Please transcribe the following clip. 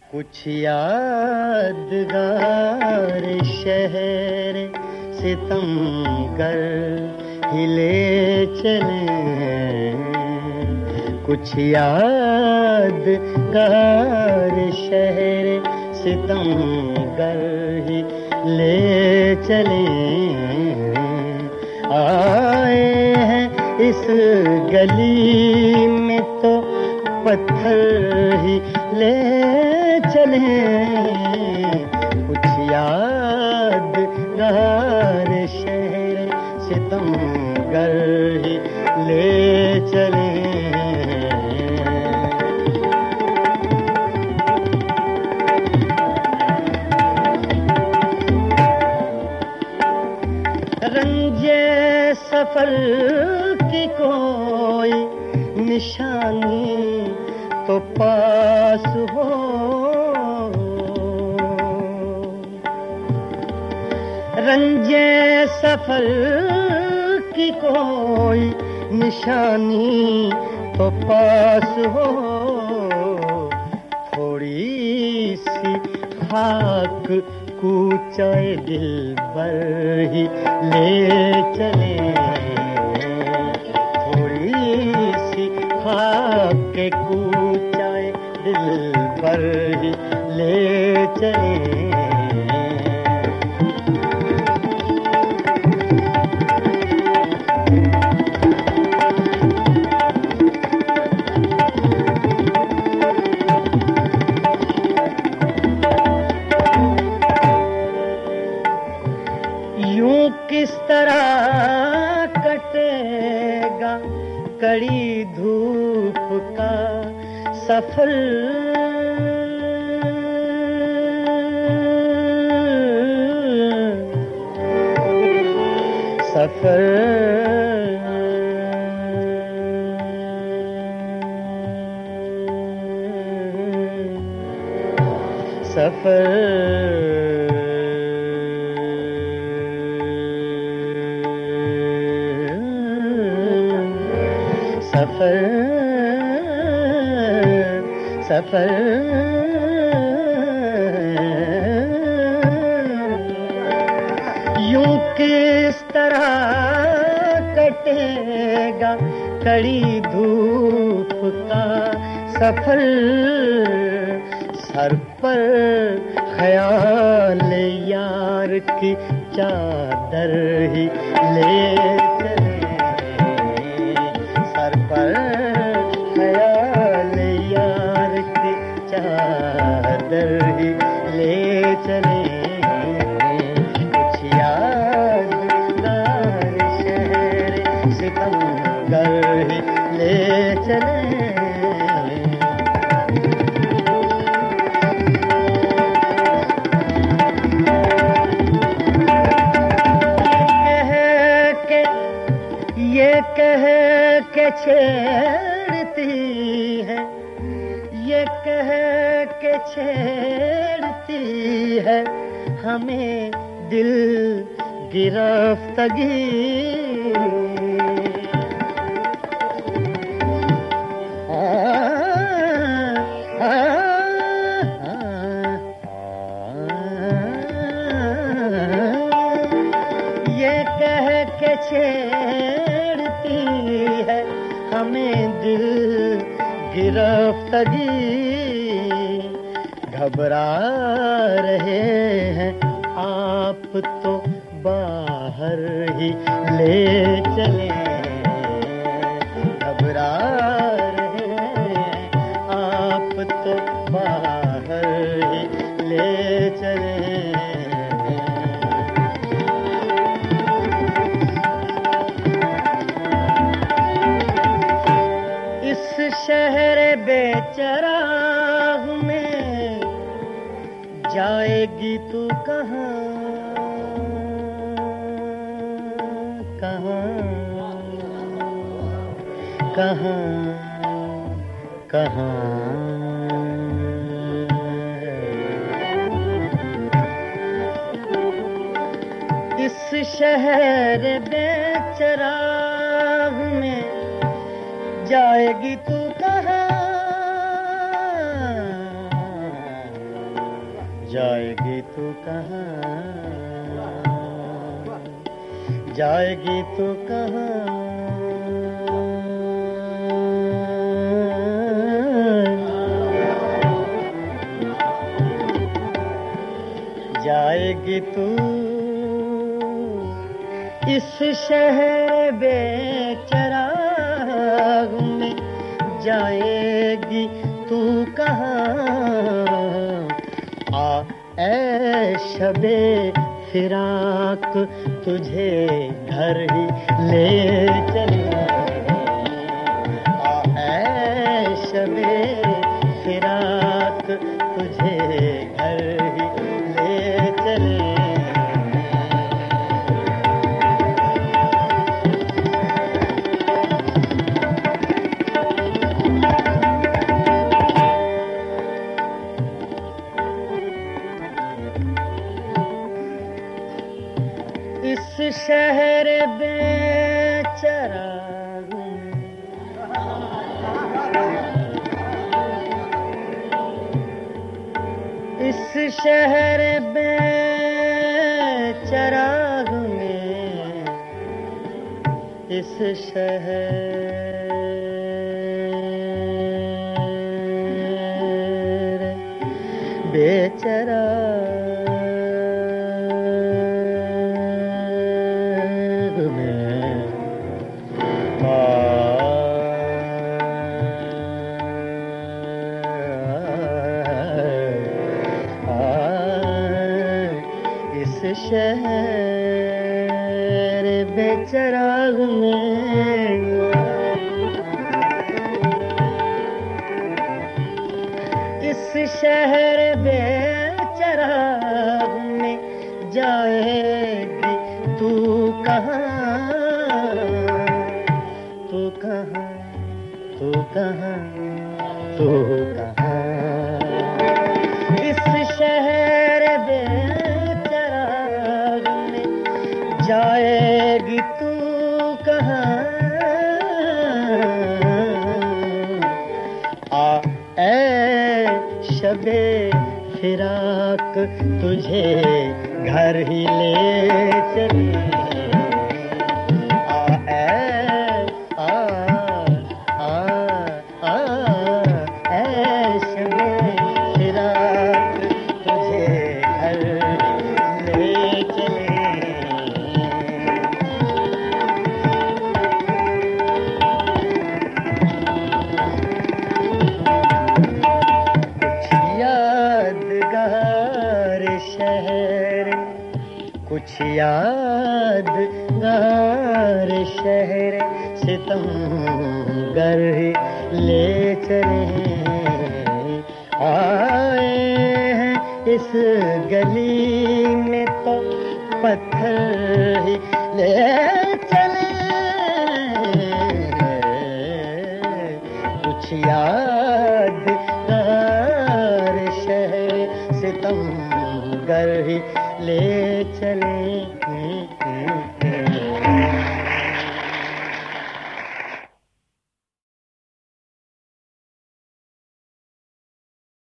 कुछ यादगार शहर सितमगर हिले चले, कुछ यादगार शहर सितमगर हिले चले। आए हैं इस गली में तो पत्थर ही ले चले, कुछ यादगार शहर सितमगर ही ले चले। रंजे सफर की कोई निशानी तो पास हो, रंजे सफर की कोई निशानी तो पास हो, थोड़ी सी खाक कूचाए दिल पर ही ले चले, थोड़ी सी खाक कूचाए दिल पर ही ले चले। किस तरह कटेगा कड़ी धूप का सफर, सफर सफर सफर सफर यूं किस तरह कटेगा कड़ी धूप का सफर, सर पर ख्याल यार की चादर ही ले चले, पर ख्याल यार की चादर ही ले चले, कुछ यादगार शहर सितमगर ही ले चले। ये कह के छेड़ती है, ये कह के छेड़ती है हमें दिल गिरफ्तगी, ये कह के छेड़ती है हमें दिल गिरफ्तगी, घबरा रहे हैं आप तो बाहर ही ले चले, घबरा रहे हैं आप तो बाहर ही ले चले। शहर बेचराग में जाएगी तू कहाँ, कहाँ कहाँ कहाँ। इस शहर बेचराग में जाएगी तू कहाँ, जाएगी तू कहाँ, जाएगी तू कहाँ, जाएगी तू इस शहर बेचराग में, जाएगी तू कहाँ। आ ऐ शबे फिराक तुझे घर ही ले चले, आ ऐ शबे फिराक तुझे घर ही ले चले। इस शहर बेचराग में, इस शहर बेचराग में, इस शहर बेचराग शहर बेचराग में, इस शहर बेचराग में, जाएगी तू कहाँ, तू कहाँ, तू कहाँ, तू कहाँ। इस शहर जाएगी तू कहाँ। आ ऐ शबे फिराक तुझे घर ही ले चले। आ ऐ आ आ आ ऐ शबे फिराक तुझे घर ले चले। कुछ यादगार शहर सितमगर ही ले चले। आए हैं इस गली में तो पत्थर ही ले चले। कुछ यादगार शहर सितमगर ही ले चले।